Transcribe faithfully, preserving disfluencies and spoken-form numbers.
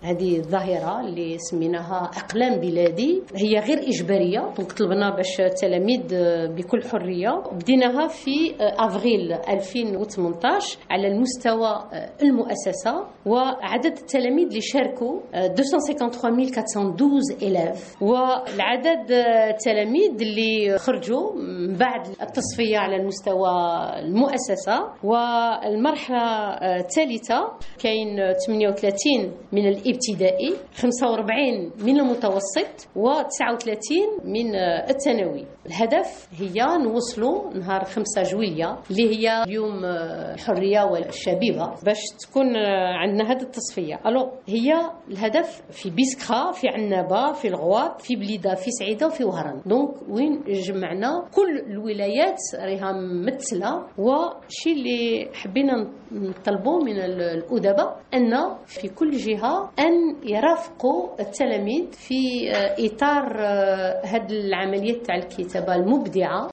هذه الظاهرة اللي سميناها أقلام بلادي، هي غير إجبارية، دونك طلبنا باش التلاميذ بكل حرية. بديناها في أفريل ألفين وثمانية عشر على المستوى المؤسسة، وعدد التلاميذ اللي شاركوا مئتين وثلاثة وخمسين ألف وأربعمائة واثنين عشر إليف، والعدد التلاميذ اللي خرجوا من بعد التصفية على المستوى المؤسسة. والمرحلة الثالثة كاين ثمانية وثلاثين من الابتدائي، خمسة وأربعين من المتوسط، وتسعة وثلاثين من الثانوي. الهدف هي نوصلوا نهار خمسة جويلية اللي هي يوم الحرية والشبيبة باش تكون عندنا هذه التصفية. الو هي الهدف في بيسكرا، في عنابة، في الغواط، في بليدة، في سعيدة، وفي وهران، دونك وين جمعنا كل الولايات راها ممثلة. وشي اللي حبينا نطلبوا من الأدباء أن في كل جهة أن يرافقوا التلاميذ في إطار هذه العملية تاع الكتابة المبدعة.